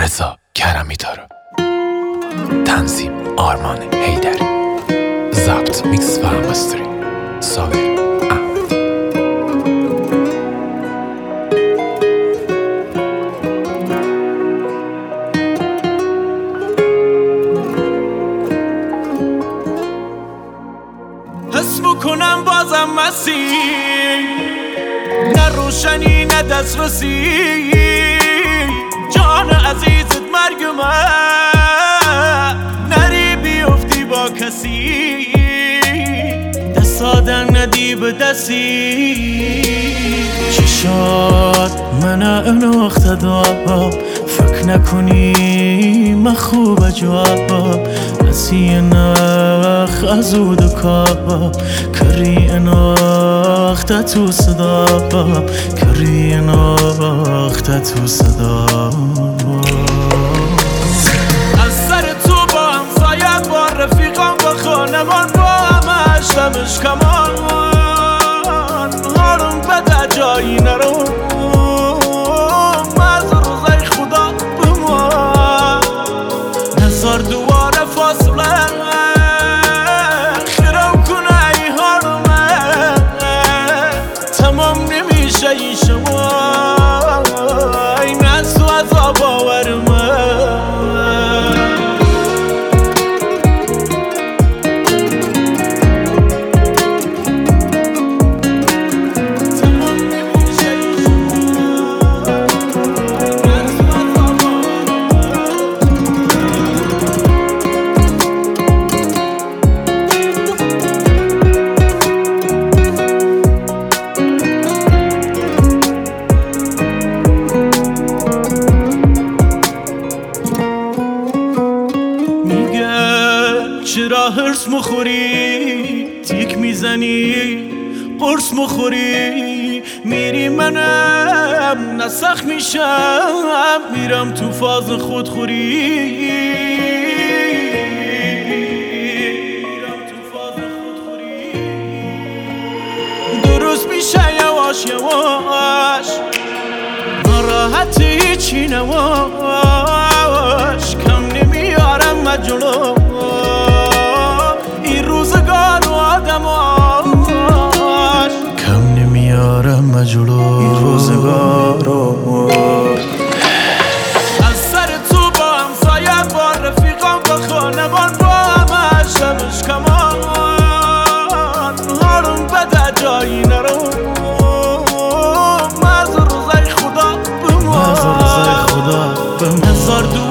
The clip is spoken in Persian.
رضا کرمی داره. تنظیم آرمان حیدری. ضبط میکس و مستری صابر احمد. حس میکنم بازم مسیر، نه روشنی نه دسترسی، جان عزیزت مرگ من، نری بیفتی با کسی، دست آدم ندی به دستی. چشات من اناخته دار، فکر نکنی من خوب جواب، نسی نخ از او دکا، کری اناخته تو صدا، کری اناخته تو صدا. از سر تو با همسایت، با رفیقان، با خانمان، با همش دمش کمان، حالم بده جایی نرو، از روزای خدا بمان نزار دواره فاصله، خیرم کنه ای حالمه، تمام نمیشه این شما، این از تو عذاب آورمه. چرا هرس مخوری، تیک میزنی، قرص مخوری، میری منم نسخ میشم، میرم تو فاز خودخوری، درست میشه یواش یواش، ناراحتی هیچی نواش، کم نمیارم مجلو این روزگار و آدماش، کم نمیارم مجلو این روزگار. از سر تو با همسایت، با رفیقان، با خانمان، با همش دمش کمان، حالم بده جایی نرو، از روزای خدا بمان، نزار